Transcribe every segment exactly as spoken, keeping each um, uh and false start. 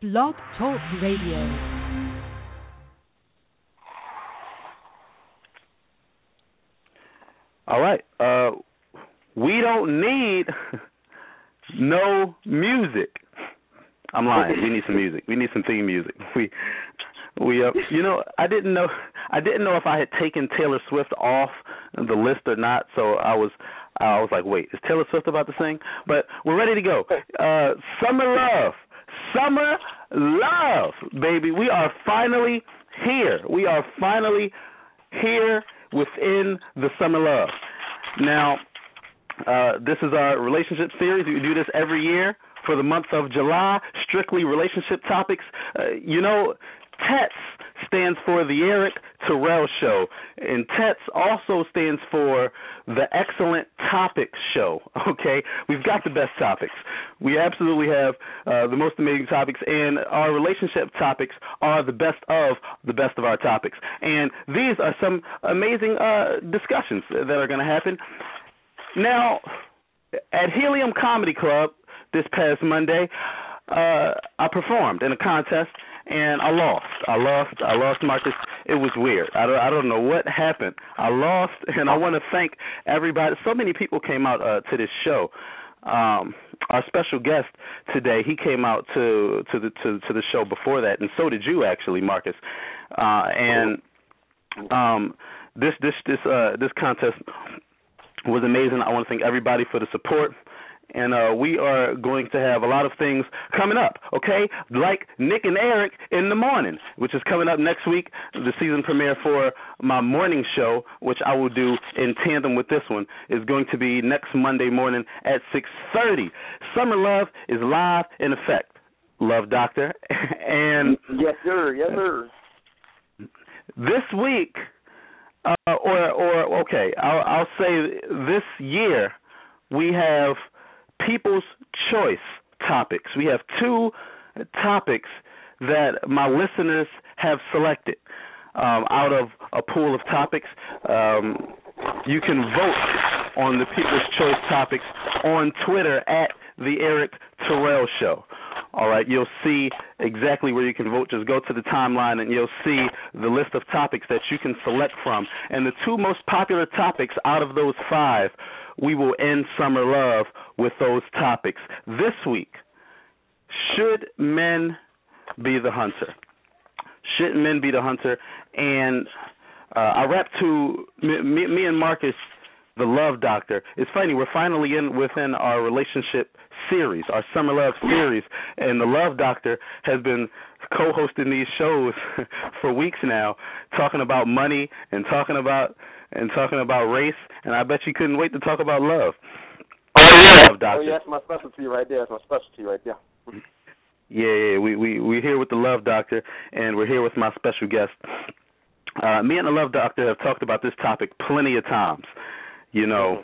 Blog Talk Radio. All right. Uh, we don't need no music. I'm lying. We need some music. We need some theme music. We, we, uh, you know, I didn't know. I didn't know if I had taken Taylor Swift off the list or not. So I was, I was like, wait, is Taylor Swift about to sing? But we're ready to go. Uh, Summer Love, Summer Love, baby. We are finally here. We are finally here within the Summer Love. Now, uh, this is our relationship series. We do this every year for the month of July, strictly relationship topics. Uh, you know, T E T S stands for the Eric Terrell Show, and T E T S also stands for the Excellent Topics Show, okay? We've got the best topics. We absolutely have uh, the most amazing topics, and our relationship topics are the best of the best of our topics. And these are some amazing uh, discussions that are going to happen. Now, at Helium Comedy Club this past Monday, uh, I performed in a contest, and I lost. I lost. I lost, Marcus. It was weird. I don't, I don't know what happened. I lost, and I want to thank everybody. So many people came out uh, to this show. Um, our special guest today, he came out to to the to, to the show before that, and so did you, actually, Marcus. Uh, and um, this this this uh, this contest was amazing. I want to thank everybody for the support. And uh, we are going to have a lot of things coming up, okay? Like Nick and Eric in the Morning, which is coming up next week, the season premiere for my morning show, which I will do in tandem with this one, is going to be next Monday morning at six thirty. Summer Love is live in effect, Love Doctor. And yes, sir. Yes, sir. This week, uh, or, or okay, I'll, I'll say this year, we have People's Choice topics. We have two topics that my listeners have selected um, out of a pool of topics. Um, you can vote on the People's Choice topics on Twitter at the Eric Terrell Show. All right, you'll see exactly where you can vote. Just go to the timeline and you'll see the list of topics that you can select from. And the two most popular topics out of those five, we will end Summer Love with those topics. This week, should men be the hunter? Should men be the hunter? And uh, I rap to me, me and Marcus, the Love Doctor. It's funny, we're finally in within our relationship series, our Summer Love series, and the Love Doctor has been co-hosting these shows for weeks now, talking about money and talking about and talking about race, and I bet you couldn't wait to talk about love. Oh yeah, Love Doctor. Oh yeah, that's my specialty right there. That's my specialty right there. Yeah, yeah, we we we're here with the Love Doctor, and we're here with my special guest. Uh, me and the Love Doctor have talked about this topic plenty of times. You know,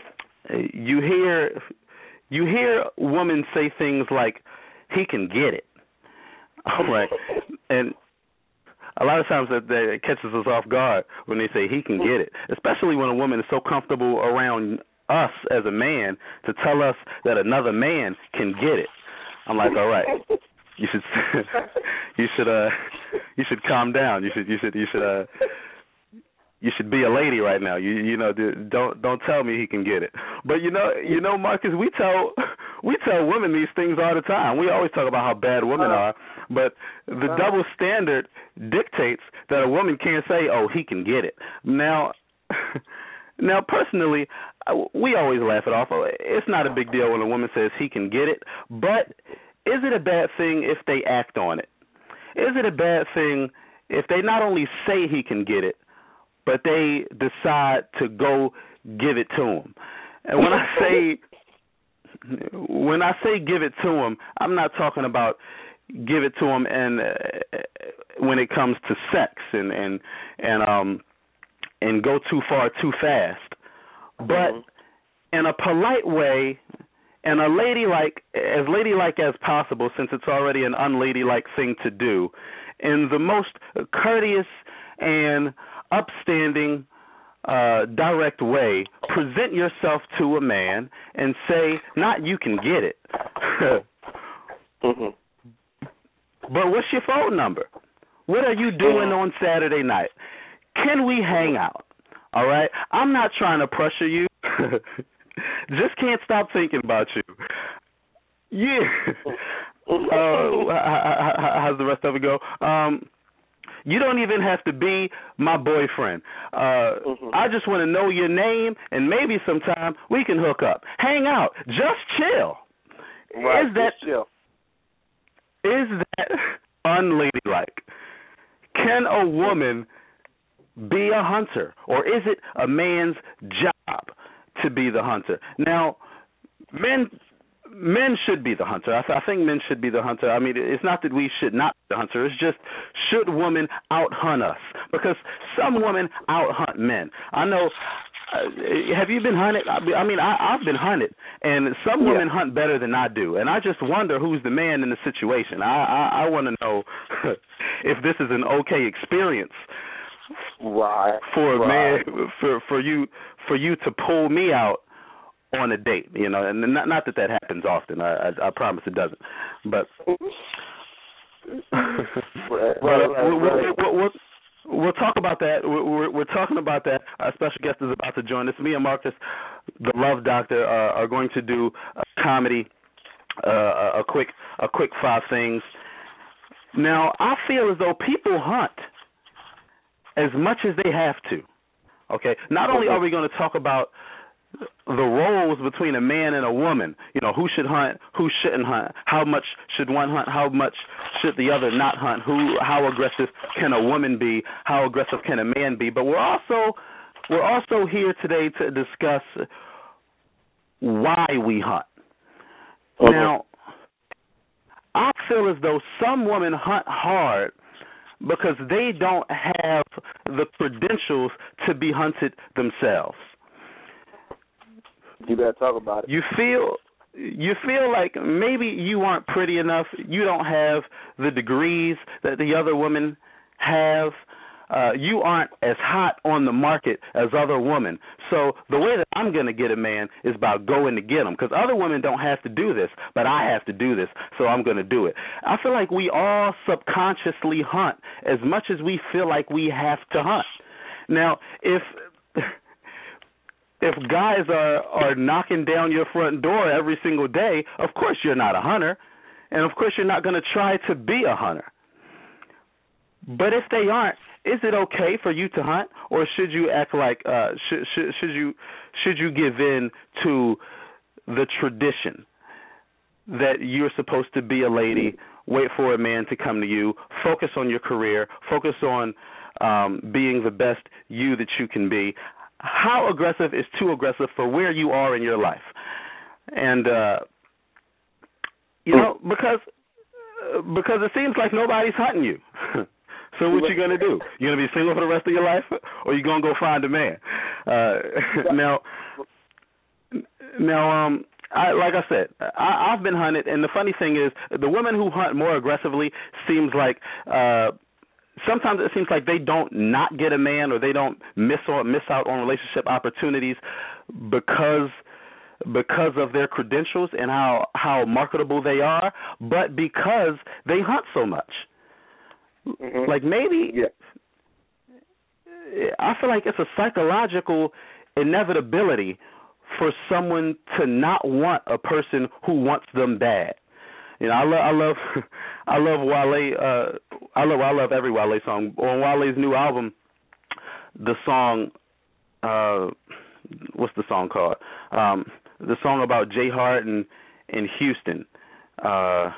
you hear you hear women say things like, "He can get it," all right, and a lot of times that, that it catches us off guard when they say he can get it, especially when a woman is so comfortable around us as a man to tell us that another man can get it. I'm like, all right, you should you should uh you should calm down. You should you should you should uh you should be a lady right now. You you know don't don't tell me he can get it. But you know you know Marcus, we tell we tell women these things all the time. We always talk about how bad women are, but the double standard dictates that a woman can't say, "Oh, he can get it." Now, now personally, we always laugh it off. It's not a big deal when a woman says he can get it, but is it a bad thing if they act on it? Is it a bad thing if they not only say he can get it, but they decide to go give it to him? And when I say when I say give it to him, I'm not talking about give it to him and uh, when it comes to sex and and and um and go too far too fast, but mm-hmm. in a polite way and a ladylike as ladylike as possible, since it's already an unladylike thing to do, in the most courteous and upstanding, uh, direct way, present yourself to a man and say, not you can get it, mm-hmm. but what's your phone number? What are you doing on Saturday night? Can we hang out? All right? I'm not trying to pressure you. Just can't stop thinking about you. Yeah. Uh, how's the rest of it go? Um, you don't even have to be my boyfriend. Uh, mm-hmm. I just want to know your name, and maybe sometime we can hook up. Hang out. Just chill. Right, is that, chill. Is that unladylike? Can a woman be a hunter, or is it a man's job to be the hunter? Now, men men should be the hunter. I, th- I think men should be the hunter. I mean, it's not that we should not be the hunter. It's just, should women out-hunt us? Because some women out-hunt men. I know. Uh, have you been hunted? I mean, I, I've been hunted, and some yeah. women hunt better than I do. And I just wonder who's the man in the situation. I I, I want to know if this is an okay experience. Right. For a right. man, for for you for you to pull me out on a date, you know, and not not that that happens often. I I, I promise it doesn't. But right, but uh, right, we'll, right. We'll, we'll, we'll talk about that. We're, we're talking about that. Our special guest is about to join us. Me and Marcus, the Love Doctor, uh, are going to do a comedy, uh, a quick a quick five things. Now, I feel as though people hunt as much as they have to. Okay? Not only are we going to talk about the roles between a man and a woman, you know, who should hunt, who shouldn't hunt, how much should one hunt, how much should the other not hunt, who, how aggressive can a woman be, how aggressive can a man be, but we're also we're also here today to discuss why we hunt. Okay. Now, I feel as though some women hunt hard because they don't have the credentials to be hunted themselves. You better talk about it. You feel you feel like maybe you aren't pretty enough. You don't have the degrees that the other women have. Uh, you aren't as hot on the market as other women. So the way that I'm going to get a man is by going to get him, because other women don't have to do this, but I have to do this, so I'm going to do it. I feel like we all subconsciously hunt as much as we feel like we have to hunt. Now, if if guys are, are knocking down your front door every single day, of course you're not a hunter, and of course you're not going to try to be a hunter. But if they aren't, is it okay for you to hunt, or should you act like uh, should, should should you should you give in to the tradition that you're supposed to be a lady, wait for a man to come to you, focus on your career, focus on um, being the best you that you can be? How aggressive is too aggressive for where you are in your life? And uh, you know, because because it seems like nobody's hunting you. So what you gonna do? You gonna be single for the rest of your life, or you gonna go find a man? Uh, now, now, um, I, like I said, I, I've been hunted, and the funny thing is, the women who hunt more aggressively seems like uh, sometimes it seems like they don't not get a man, or they don't miss or miss out on relationship opportunities because because of their credentials and how how marketable they are, but because they hunt so much. Mm-hmm. Like maybe, yeah. I feel like it's a psychological inevitability for someone to not want a person who wants them bad. You know, I love, I love, I love Wale. Uh, I love, I love every Wale song. On Wale's new album, the song, uh, what's the song called? Um, the song about Jay Hart and in Houston. Uh,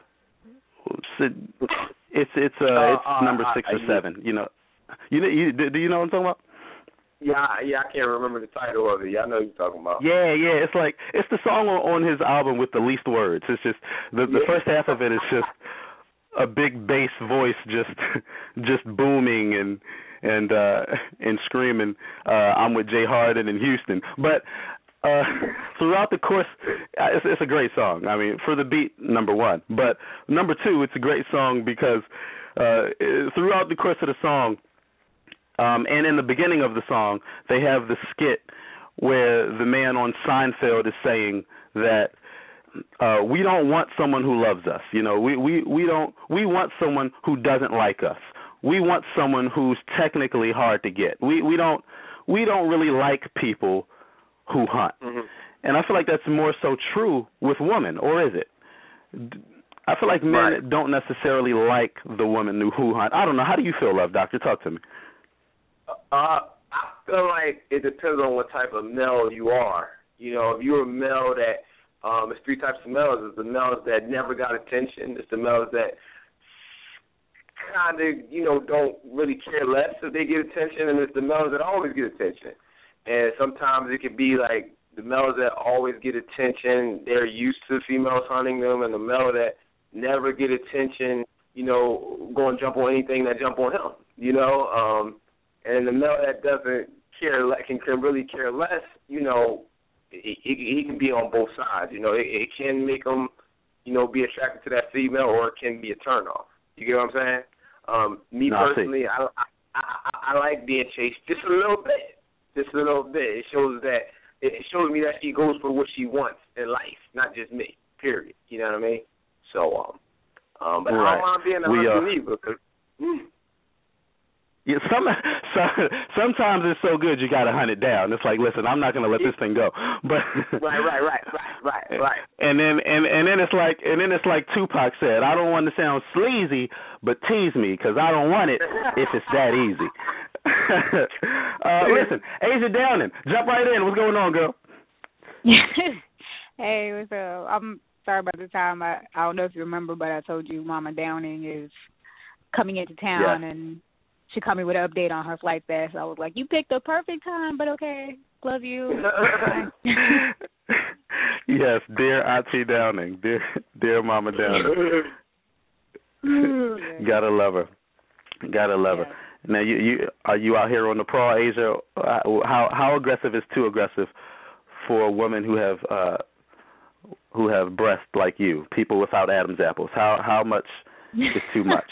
It's it's uh, uh it's uh, number six uh, or seven. You know, you you do you know what I'm talking about? Yeah, yeah, I can't remember the title of it. Yeah, I know what you're talking about. Yeah, yeah, it's like it's the song on, on his album with the least words. It's just the the yeah. first half of it is just a big bass voice just just booming and and uh, and screaming. Uh, I'm with Jay Harden in Houston, but. Uh, throughout the course, it's, it's a great song. I mean, for the beat, number one. But number two, it's a great song because uh, throughout the course of the song, um, and in the beginning of the song, they have the skit where the man on Seinfeld is saying that uh, we don't want someone who loves us. You know, we, we, we don't. We want someone who doesn't like us. We want someone who's technically hard to get. We we don't we don't really like people who hunt. Mm-hmm. And I feel like that's more so true with women, or is it? I feel like men right. don't necessarily like the women who hunt. I don't know. How do you feel, Love Doctor? Talk to me. Uh, I feel like it depends on what type of male you are. You know, if you're a male that um, there's three types of males. There's the males that never got attention. There's the males that kind of, you know, don't really care less if they get attention, and there's the males that always get attention. And sometimes it could be like the males that always get attention, they're used to females hunting them, and the male that never get attention, you know, go and jump on anything that jump on him, you know. Um, and the male that doesn't care, can, can really care less, you know, he, he can be on both sides. You know, it, it can make him, you know, be attracted to that female, or it can be a turnoff. You get what I'm saying? Um, me no, personally, I, I, I I like being chased just a little bit, just a little bit. It shows that it shows me that she goes for what she wants in life, not just me. Period. You know what I mean? So, um, um but right. I don't mind being a hunter either. Because, mm. Yeah, some, some sometimes it's so good you got to hunt it down. It's like, listen, I'm not going to let this thing go. But right, right, right, right, right, right. And then and and then it's like and then it's like Tupac said, I don't want to sound sleazy, but tease me because I don't want it if it's that easy. uh, listen, Asia Downing, jump right in. What's going on, girl? Hey, what's up? I'm sorry about the time. I I don't know if you remember, but I told you Mama Downing is coming into town yeah. and. She called me with an update on her flight pass. I was like, you picked the perfect time, but okay. Love you. Yes, dear Auntie Downing. Dear dear Mama Downing. Gotta love her. Gotta love yeah. her. Now, you, you are you out here on the prowl, Asia? How how aggressive is too aggressive for a woman who have uh, who have breasts like you, people without Adam's apples? How how much is too much?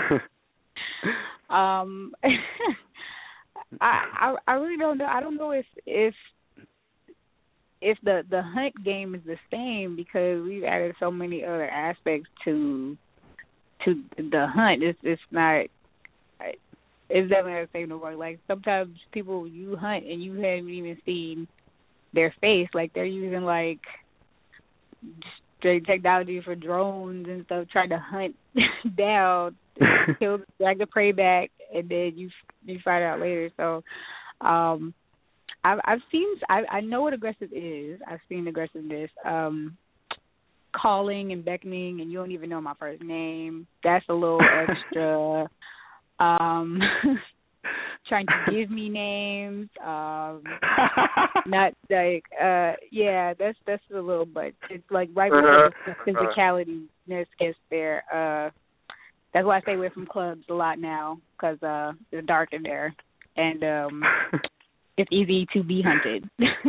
Um, I, I I really don't know. I don't know if if if the the hunt game is the same, because we've added so many other aspects to to the hunt. It's it's not. It's definitely not the same no more. Like sometimes people you hunt and you haven't even seen their face. Like they're using like straight technology for drones and stuff, trying to hunt down. Kill, drag the prey back, and then you you find out later. So, um, I've I've seen I I know what aggressive is. I've seen aggressiveness, um, calling and beckoning, and you don't even know my first name. That's a little extra. um, trying to give me names. Um, not like uh, yeah. That's that's a little, but it's like right before the physicality-ness gets there. Uh. That's why I stay away from clubs a lot now, because uh, it's dark in there, and um, it's easy to be hunted.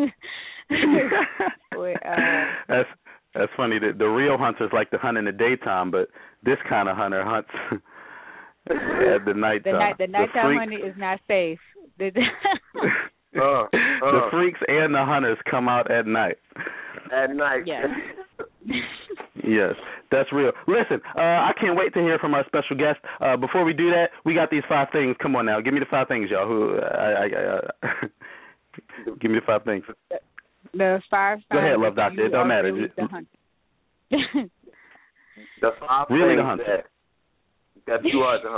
but, uh, that's that's funny. The, the real hunters like to hunt in the daytime, but this kind of hunter hunts at the nighttime. The, night, the nighttime hunting is not safe. The, uh, uh. the freaks and the hunters come out at night. At night. Yes. Yes, that's real. Listen, uh, I can't wait to hear from our special guest. Uh, before we do that, we got these five things. Come on now, give me the five things, y'all. Who? Uh, I, I, uh, give me the five things. The five. Go ahead, Love Doctor. It don't matter. Really the, the five really things the hunter. That, that you are the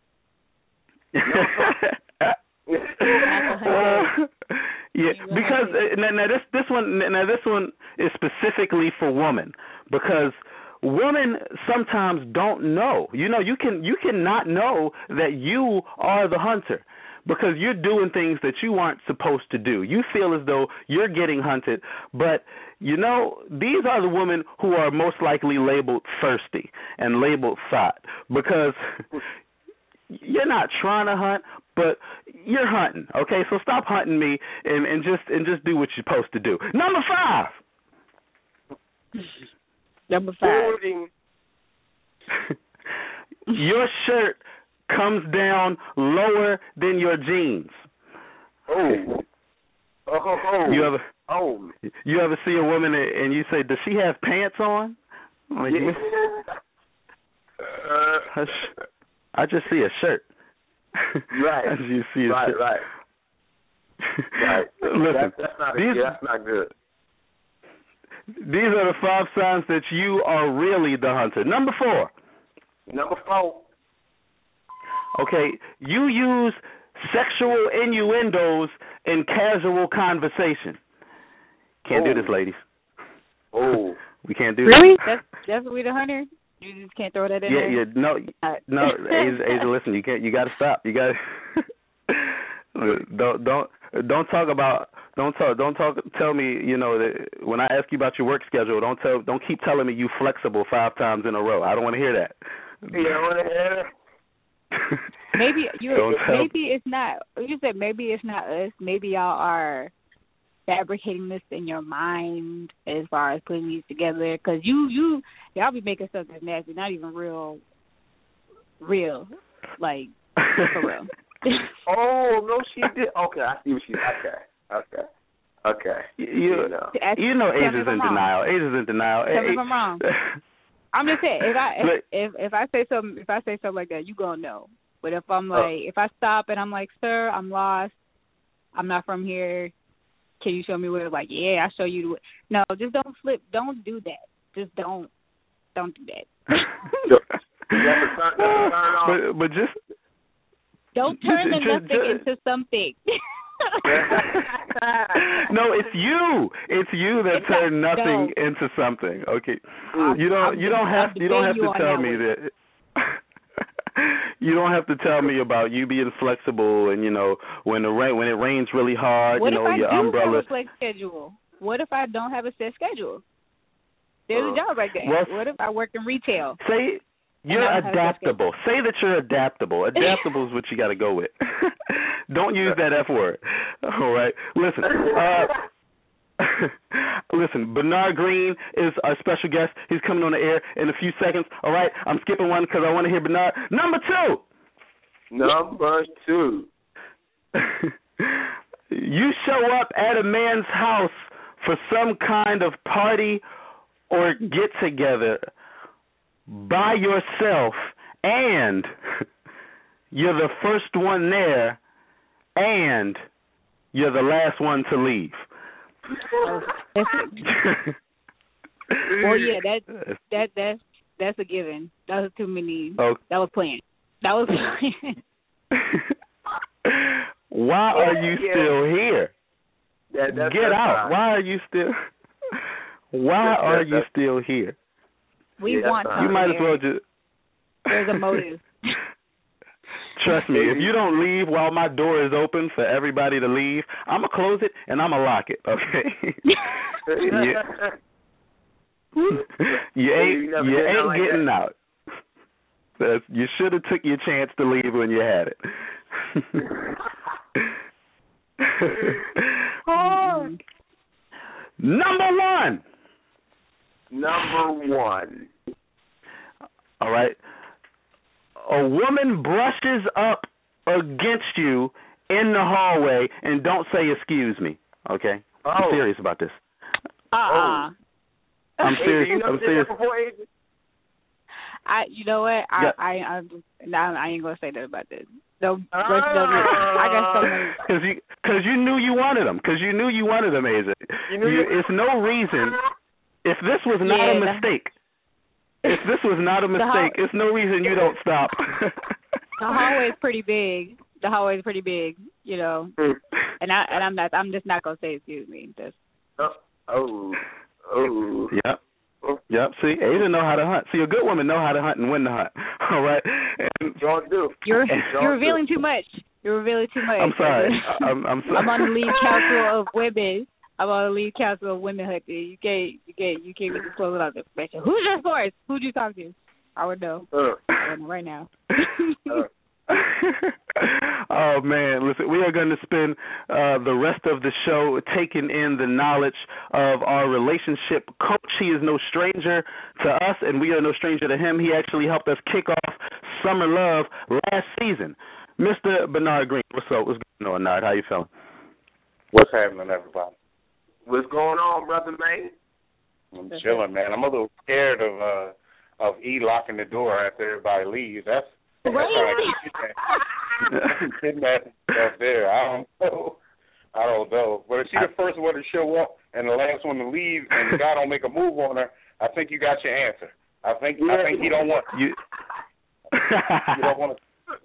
hunter. uh, yeah, because uh, now, now this this one now this one is specifically for women, because women sometimes don't know. You know, you can you cannot know that you are the hunter, because you're doing things that you aren't supposed to do. You feel as though you're getting hunted, but you know, these are the women who are most likely labeled thirsty and labeled thought, because you're not trying to hunt, but you're hunting. Okay, so stop hunting me and, and just and just do what you're supposed to do. Number five. Number five. Your shirt comes down lower than your jeans. Oh. Oh. You ever Oh. You ever see a woman and you say, "Does she have pants on?" Like, Yeah. uh, I just see a shirt. Right. As you see a right, shirt. right. Right. Listen, that's, that's not a, these, yeah, that's not good. These are the five signs that you are really the hunter. Number four. Number four. Okay, you use sexual innuendos in casual conversation. Can't oh. do this, ladies. Oh. We can't do really? that. That's that's we the hunter. You just can't throw that in yeah, there. Yeah, no, no, Asia, Asia, listen, you can't. You got to stop. You got to don't don't don't talk about don't talk don't talk. Tell me, you know, that when I ask you about your work schedule, don't tell don't keep telling me you flexible five times in a row. I don't want to hear that. You don't want to hear that? Maybe you. Maybe it's not. You said maybe it's not us. Maybe y'all are fabricating this in your mind as far as putting these together, because you you y'all be making stuff that's nasty, not even real, real, like for real. Oh no, she did. Okay, I see what she. Okay, okay, okay. You you know, you know Asia's in denial. Asia's in denial. Tell me if I'm wrong. I'm just saying, if I if, if if I say something if I say something like that, you gonna know. But if I'm like uh, if I stop and I'm like, sir, I'm lost, I'm not from here. Can you show me where? Like, yeah, I'll show you. No, just don't flip. Don't do that. Just don't. Don't do that. but, but just don't turn the just, nothing just, into something. No, it's you. It's you that it's turned not, nothing no. into something. Okay, I'm, you don't. I'm you don't have. You don't have you to tell that me way. that. You don't have to tell me about you being flexible and, you know, when the rain when it rains really hard, what you know, if I your do umbrella. have a flex schedule? What if I don't have a set schedule? There's uh, a job right there. Well, what if I work in retail? Say you're adaptable. Say that you're adaptable. Adaptable is what you got to go with. Don't use that F word. All right. Listen. Uh, Listen, Bernard Green is our special guest. He's coming on the air in a few seconds. All right, I'm skipping one because I want to hear Bernard. Number two. Number two. You show up at a man's house for some kind of party or get together by yourself, and you're the first one there, and you're the last one to leave. Oh, well, yeah, that that that's that's a given. That was too many. Oh. That was planned. That was planned. Why are you yeah. still here? That, that's, Get that's out! fine. Why are you still? Why that's, are that's, you still here? We yeah, want. You might as well there. just. There's a motive. Trust me, if you don't leave while my door is open for everybody to leave, I'm going to close it and I'm going to lock it, okay? you, you ain't, you you ain't like getting that. out. That's, you should have took your chance to leave when you had it. Oh. Number one. Number one. All right. A woman brushes up against you in the hallway and don't say excuse me. Okay, oh. I'm serious about this. Uh uh-uh. uh. I'm serious. Hey, you know I'm serious. I, you know what? I, yeah. I, I, I, I ain't gonna say that about this. Don't, ah. don't, I got so many. Because you, because you knew you wanted them. Because you knew you wanted them, Asia. You knew you, you... It's no reason. If this was not yeah, a mistake. If this was not a mistake, hall- it's no reason you don't stop. The hallway is pretty big. The hallway is pretty big, you know. and I and I'm not. I'm just not gonna say excuse me. Just. Oh. Oh. Oh. Yep. Yep. See, Asia know how to hunt. See, a good woman know how to hunt and win the hunt. All right. And y'all do. You're y'all you're revealing do. too much. You're revealing too much. I'm sorry. I'm, I'm sorry. I'm on the lead council of women. I'm on the lead council of women hunting. You can't, you can't, you can't be disclosing all the information. Who's your source? Who'd you talk to? I would know. Uh. I would know right now. uh. Oh man, listen, we are going to spend uh, the rest of the show taking in the knowledge of our relationship coach. He is no stranger to us, and we are no stranger to him. He actually helped us kick off Summer Love last season. Mister Bernard Green, what's up? What's going on, Bernard? How you feeling? What's happening, everybody? What's going on, brother man? I'm chilling, man. I'm a little scared of uh of E locking the door after everybody leaves. That's that's like kidnapping stuff there. I don't know. I don't know. But if she's the first one to show up and the last one to leave, and the guy don't make a move on her, I think you got your answer. I think I think he don't want you. You don't want to.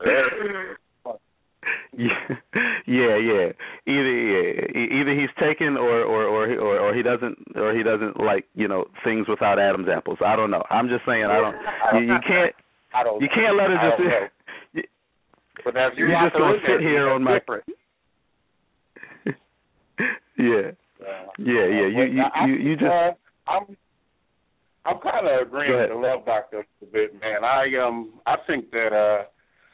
Yeah, yeah, yeah. Either yeah, either he's taken or or or he, or, or he doesn't or he doesn't like you know things without Adam's apples. I don't know. I'm just saying I don't. You, you can't. I don't you can't let it just. You, but now if you you're just gonna sit here on my. Different. yeah. Uh, yeah, yeah. You you I, you, you just. Uh, I'm I'm kind of agreeing with the Love Doctor a bit, man. I um I think that uh.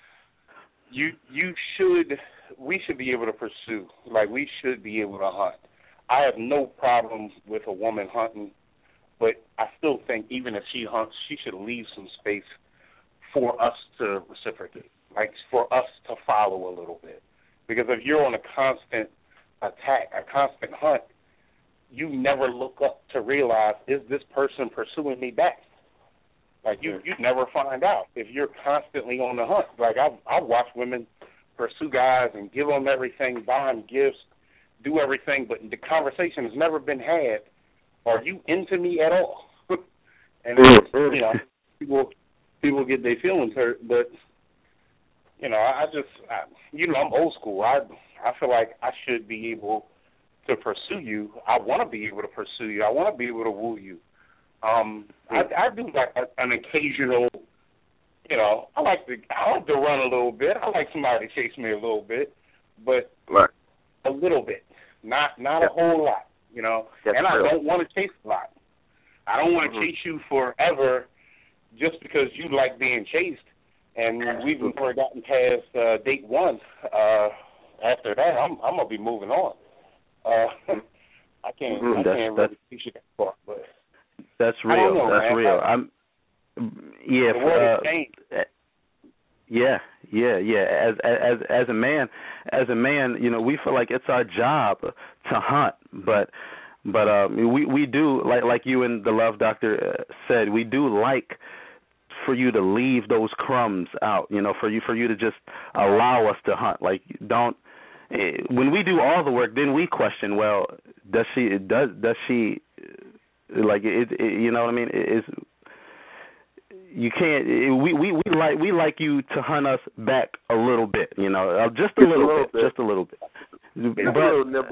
You you should we should be able to pursue, like we should be able to hunt. I have no problem with a woman hunting, but I still think even if she hunts, she should leave some space for us to reciprocate, like for us to follow a little bit. Because if you're on a constant attack, a constant hunt, you never look up to realize, is this person pursuing me back? Like, you you never find out if you're constantly on the hunt. Like, I've, I've watched women pursue guys and give them everything, buy them gifts, do everything, but the conversation has never been had, are you into me at all? And, then, you know, people people get their feelings hurt, but, you know, I, I just, I, you know, I'm old school. I, I feel like I should be able to pursue you. I want to be able to pursue you. I want to be able to woo you. Um, I, I do like a, an occasional, you know, I like to I like to run a little bit. I like somebody to chase me a little bit, but right. a little bit, not not yep. a whole lot, you know. That's and true. I don't want to chase a lot. I don't want to mm-hmm. chase you forever just because you like being chased. And we've never gotten past uh, date one. Uh, after that, I'm I'm gonna be moving on. Uh, I can't mm-hmm. I that's, can't that's, really teach you that far, but. That's real. Know, That's man. real. I'm. Yeah. The world uh, changed. Yeah, yeah, yeah. As as as a man, as a man, you know, we feel like it's our job to hunt, but but um, we we do like like you and the Love Doctor said, we do like for you to leave those crumbs out. You know, for you for you to just allow us to hunt. Like, don't. When we do all the work, then we question. Well, does she does does she like it, it? You know what I mean? It, it's you can't. It, we we we like we like you to hunt us back a little bit. You know, uh, just a little, a little bit, bit, just a little bit. It's but, a little nibble.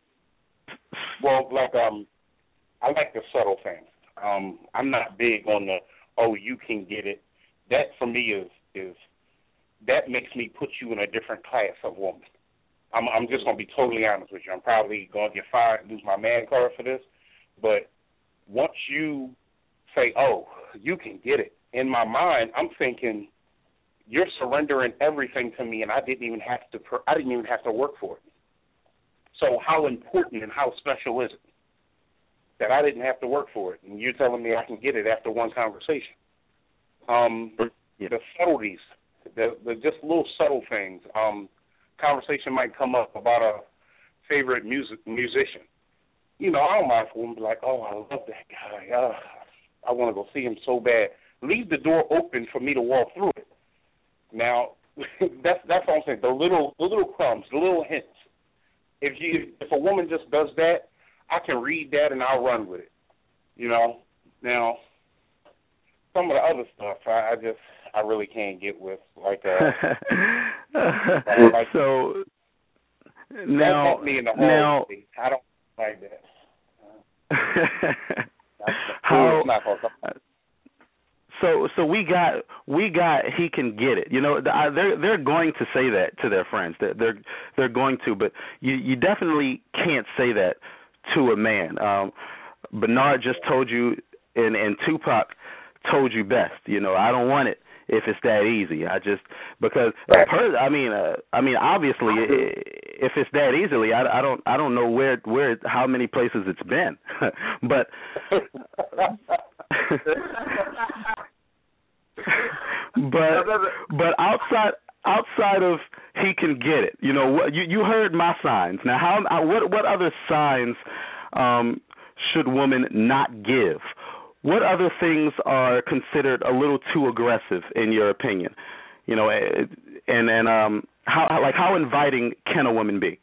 Well, like um, I like the subtle things. Um, I'm not big on the oh you can get it. That for me is is that makes me put you in a different class of woman. I'm I'm just gonna be totally honest with you. I'm probably gonna get fired and lose my man card for this, but once you say, "Oh, you can get it," in my mind, I'm thinking you're surrendering everything to me, and I didn't even have to. I didn't even have to work for it. So how important and how special is it that I didn't have to work for it, and you're telling me I can get it after one conversation? Um, yeah. The subtleties, the, the just little subtle things. Um, conversation might come up about a favorite music musician. You know, I don't mind for women be like, oh, I love that guy. Uh, I want to go see him so bad. Leave the door open for me to walk through it. Now, that's that's what I'm saying. The little the little crumbs, the little hints. If you if a woman just does that, I can read that and I'll run with it. You know. Now, some of the other stuff, I, I just I really can't get with. Like, uh, like so now, me in the now I don't like that. How, so so we got we got he can get it. You know, they're they're going to say that to their friends. They're they're, they're going to, but you you definitely can't say that to a man. Um, Bernard just told you, and and Tupac told you best. You know, I don't want it if it's that easy. I just because right. per, I mean uh, I mean obviously if it's that easily, I, I don't I don't know where where how many places it's been, but but but outside outside of he can get it. You know what you you heard my signs. Now how what what other signs um, should women not give? What other things are considered a little too aggressive in your opinion? You know, and and um, how like how inviting can a woman be?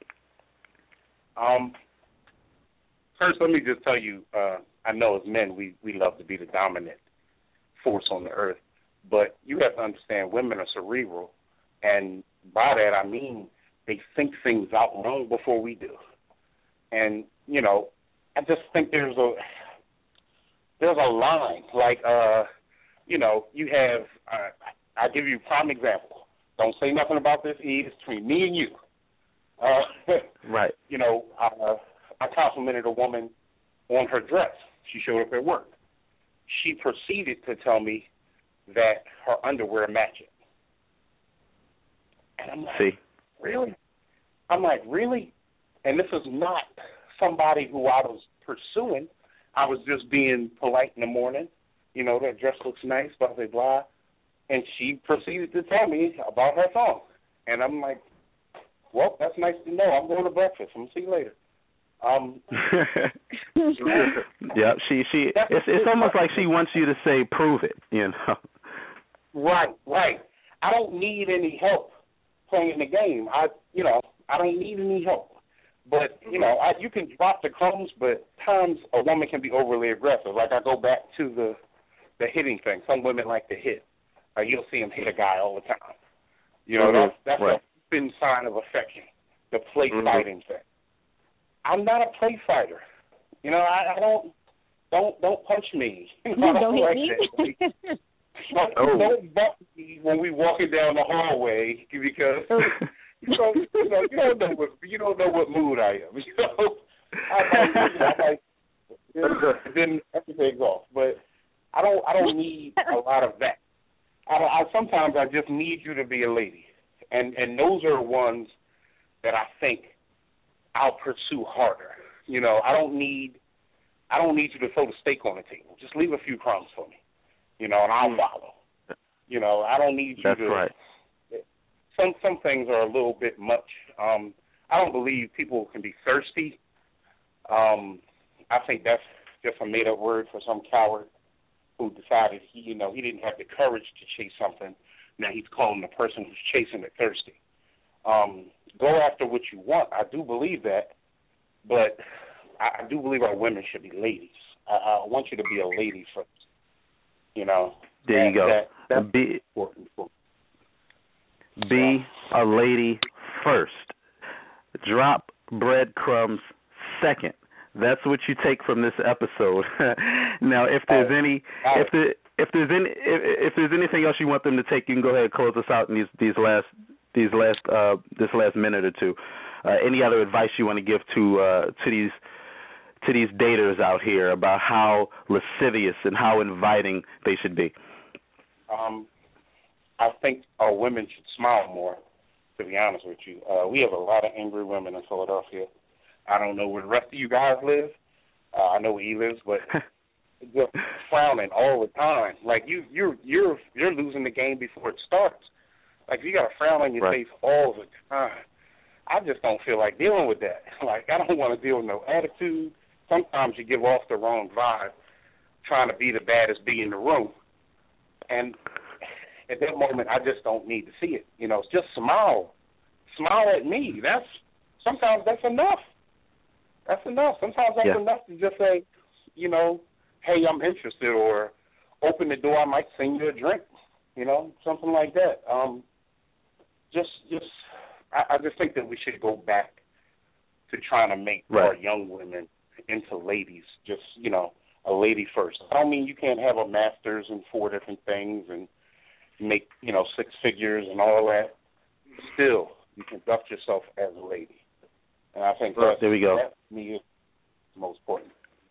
Um, first, let me just tell you, uh, I know as men we we love to be the dominant force on the earth, but you have to understand women are cerebral, and by that I mean they think things out long before we do. And you know, I just think there's a there's a line, like uh, you know, you have. Uh, I'll give you a prime example. Don't say nothing about this, Eve. It's between me and you. Uh, right. You know, uh, I complimented a woman on her dress. She showed up at work. She proceeded to tell me that her underwear matched it. And I'm like, See? Really? I'm like, really? And this is not somebody who I was pursuing. I was just being polite in the morning. You know, that dress looks nice, blah, blah, blah. And she proceeded to tell me about her song. And I'm like, well, that's nice to know. I'm going to breakfast. I'm going to see you later. Um, yeah, she, she, it's, it's almost like she wants you to say, prove it, you know. Right, right. I don't need any help playing the game. I, you know, I don't need any help. But, you know, I, you can drop the crumbs, but times a woman can be overly aggressive. Like I go back to the the hitting thing. Some women like to hit. Uh, you'll see them hit a guy all the time. You know, mm-hmm. that's, that's right. a thin sign of affection, the play mm-hmm. fighting thing. I'm not a play fighter. You know, I, I don't, don't, don't punch me. You know, don't like hit me. Don't, oh. don't bump me when we walking down the hallway because you know, you know, you don't know what you don't know what mood I am. You know, I like, you know, I like then everything's off. But I don't, I don't need a lot of that. I, I sometimes I just need you to be a lady, and and those are the ones that I think I'll pursue harder. You know, I don't need, I don't need you to throw the steak on the table. Just leave a few crumbs for me. You know, and I'll follow. You know, I don't need you That's to. Right. Some some things are a little bit much. Um, I don't believe people can be thirsty. Um, I think that's just a made up word for some coward who decided he, you know, he didn't have the courage to chase something. Now he's calling the person who's chasing it thirsty. Um, go after what you want. I do believe that, but I, I do believe our women should be ladies. I, I want you to be a lady first. You know, there you go. That, that's be, important. Be a lady first. Drop breadcrumbs second. That's what you take from this episode. Now, if there's any, if there, if there's any, if, if there's anything else you want them to take, you can go ahead and close us out in these these last these last uh, this last minute or two. Uh, any other advice you want to give to uh, to these to these daters out here about how lascivious and how inviting they should be? Um, I think our women should smile more, to be honest with you. Uh, we have a lot of angry women in Philadelphia. I don't know where the rest of you guys live. Uh, I know where he lives, but just frowning all the time. Like you, you're you're you're losing the game before it starts. Like you got a frown on your right. face all the time. I just don't feel like dealing with that. Like I don't want to deal with no attitude. Sometimes you give off the wrong vibe, trying to be the baddest bee in the room, and at that moment, I just don't need to see it. You know, just smile. Smile at me. That's sometimes that's enough. That's enough. Sometimes that's yeah. enough to just say, you know, hey, I'm interested, or open the door. I might send you a drink. You know, something like that. Um, just, just, I, I just think that we should go back to trying to make right. our young women into ladies. Just, you know, a lady first. I don't mean you can't have a master's in four different things and make, you know, six figures and all that. Still, you conduct yourself as a lady. And I think well, that's, there we go. that, to me, is the most important.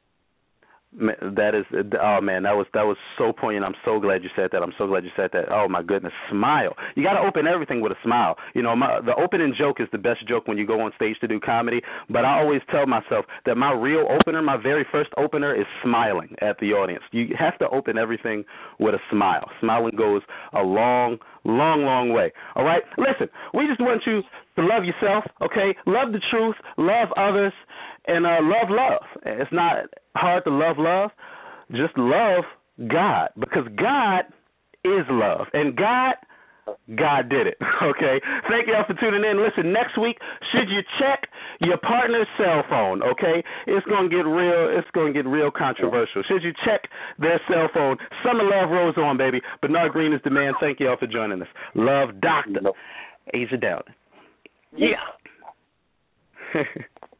That is, oh man, that was that was so poignant. I'm so glad you said that. I'm so glad you said that. Oh my goodness, smile. You got to open everything with a smile. You know, my, the opening joke is the best joke when you go on stage to do comedy. But I always tell myself that my real opener, my very first opener, is smiling at the audience. You have to open everything with a smile. Smiling goes a long, long, long way. All right, listen, we just want you to love yourself. Okay, love the truth, love others, and uh, love love. It's not hard to love love. Just love God, because God is love, and God God did it. Okay. Thank y'all for tuning in. Listen, next week, should you check your partner's cell phone? Okay, it's gonna get real. It's gonna get real controversial. Should you check their cell phone? Summer love rolls on, baby. Bernard Green is the man. Thank y'all for joining us. Love, Doctor Asia Dowding. Yeah.